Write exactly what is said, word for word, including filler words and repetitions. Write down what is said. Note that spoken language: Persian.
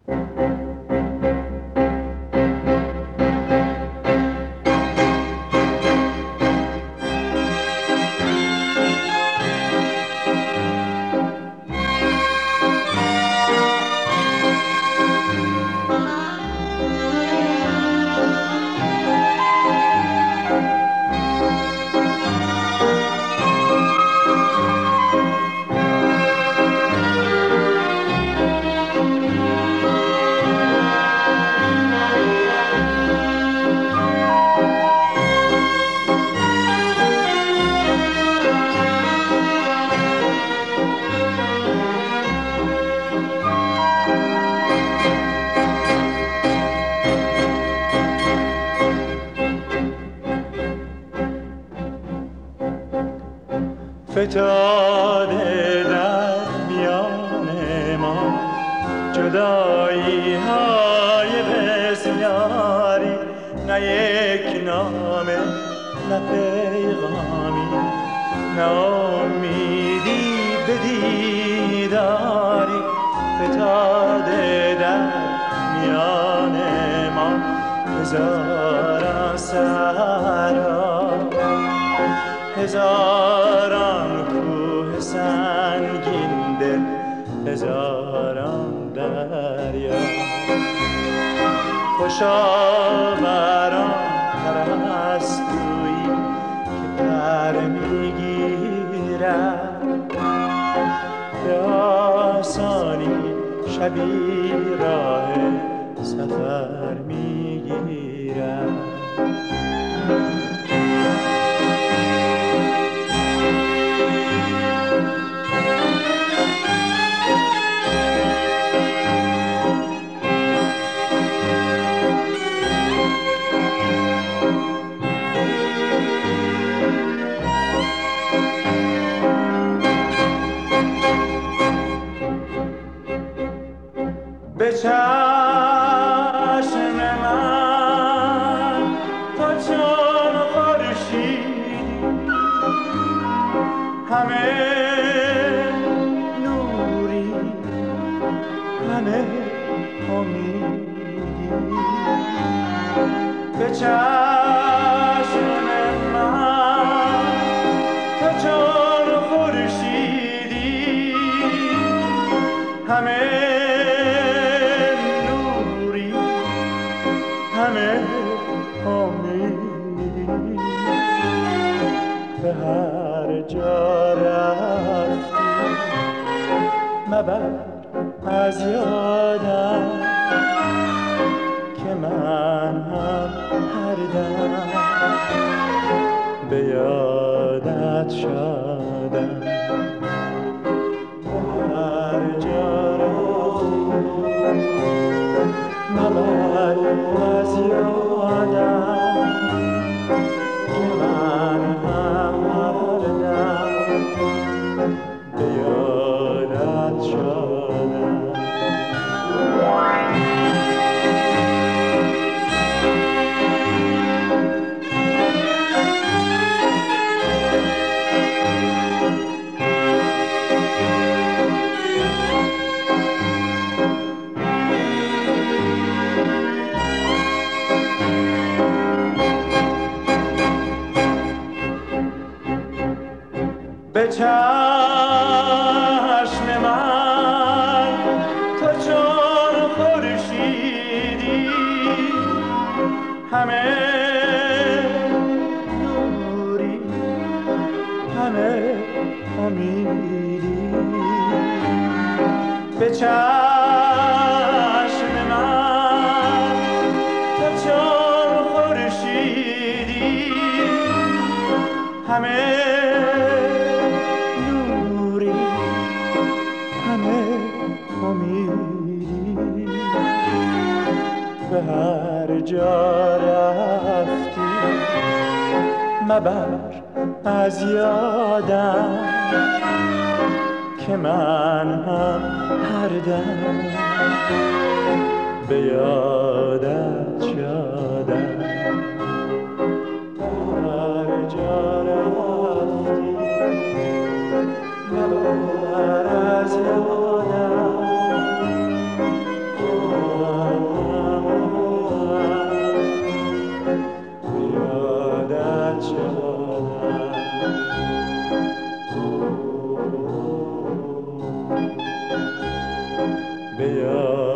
فتاده در میان ما جدایی های بسیاری، نه یک نامه نه پیغامی، نه امیدی به دیداری. فتاده در میان ما هزاران سرا، هزاران کوه سنگین دل، هزاران دریا. خوشا بر آن پرستویی که پر میگیرد، به آسانی شبی راه سفر میگیرد. به چشم من تو چون خورشیدی، همه نوری همه امیدی. به چشم من تو چون خورشیدی، همه همه امیدی. به هر جا رفتی مبر از یادم، که من هم هر دم به یادت شدم. به هر جا رفتی مبر از یادم، که من هم هر دم به یادت شدم. به چشم من تو چون خورشیدی، همه نوری همه امیدی. به چشم من تو چون خورشیدی، همه به هر جا رفتی مبر از یادم، که من هم هر دم به یادت شدم. به هر جا رفتی مبر از یادم، یادم